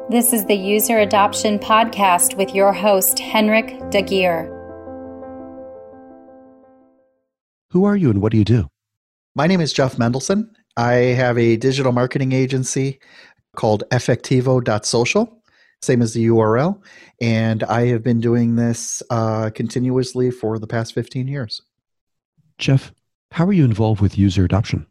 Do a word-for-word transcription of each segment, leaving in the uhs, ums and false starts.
This is the User Adoption Podcast with your host, Henrik Dagier. Who are you and what do you do? My name is Jeff Mendelson. I have a digital marketing agency called effectivo dot social, same as the U R L, and I have been doing this uh, continuously for the past fifteen years. Jeff, how are you involved with user adoption?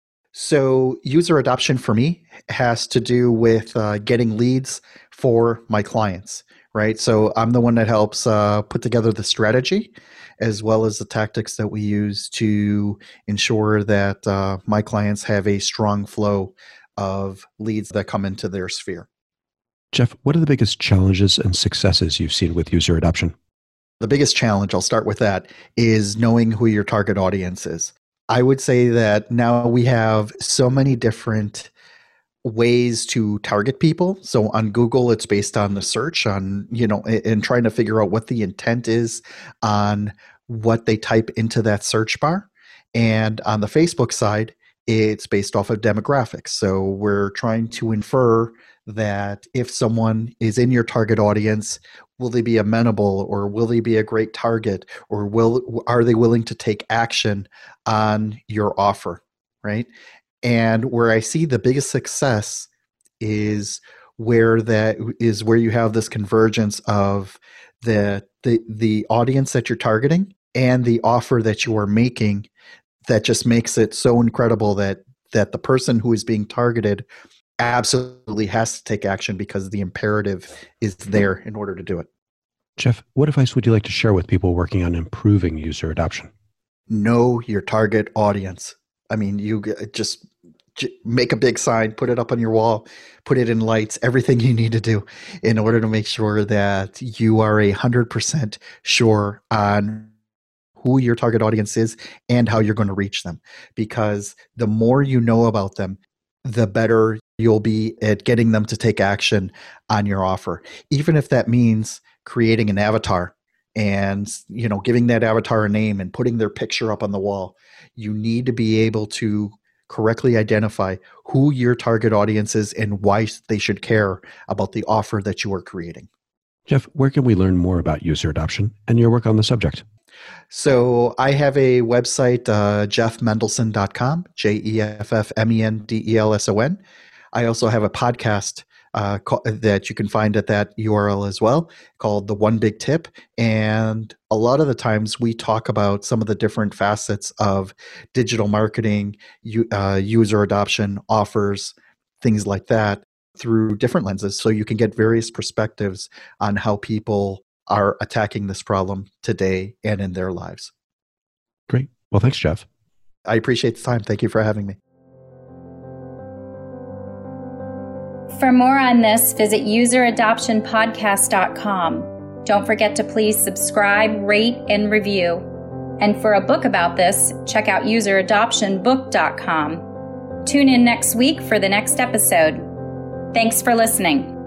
So user adoption for me has to do with uh, getting leads for my clients, right? So I'm the one that helps uh, put together the strategy as well as the tactics that we use to ensure that uh, my clients have a strong flow of leads that come into their sphere. Jeff, what are the biggest challenges and successes you've seen with user adoption? The biggest challenge, I'll start with that, is knowing who your target audience is. I would say that now we have so many different ways to target people. So on Google, it's based on the search on, you know, and trying to figure out what the intent is on what they type into that search bar. And on the Facebook side, it's based off of demographics. So we're trying to infer that if someone is in your target audience, will they be amenable, or will they be a great target, or will are they willing to take action on your offer, right? And where I see the biggest success is where that is where you have this convergence of the the the audience that you're targeting and the offer that you are making, that just makes it so incredible that that the person who is being targeted absolutely has to take action because the imperative is there in order to do it. Jeff, what advice would you like to share with people working on improving user adoption? Know your target audience. I mean, you just make a big sign, put it up on your wall, put it in lights, everything you need to do in order to make sure that you are a hundred percent sure on who your target audience is and how you're going to reach them. Because the more you know about them, the better you'll be at getting them to take action on your offer. Even if that means creating an avatar and, you know, giving that avatar a name and putting their picture up on the wall, you need to be able to correctly identify who your target audience is and why they should care about the offer that you are creating. Jeff, where can we learn more about user adoption and your work on the subject? So I have a website, uh, jeff mendelson dot com, J E F F M E N D E L S O N. I also have a podcast uh, co- that you can find at that U R L as well, called The One Big Tip. And a lot of the times we talk about some of the different facets of digital marketing, u- uh, user adoption, offers, things like that through different lenses. So you can get various perspectives on how people are attacking this problem today and in their lives. Great. Well, thanks, Jeff. I appreciate the time. Thank you for having me. For more on this, visit user adoption podcast dot com. Don't forget to please subscribe, rate, and review. And for a book about this, check out user adoption book dot com. Tune in next week for the next episode. Thanks for listening.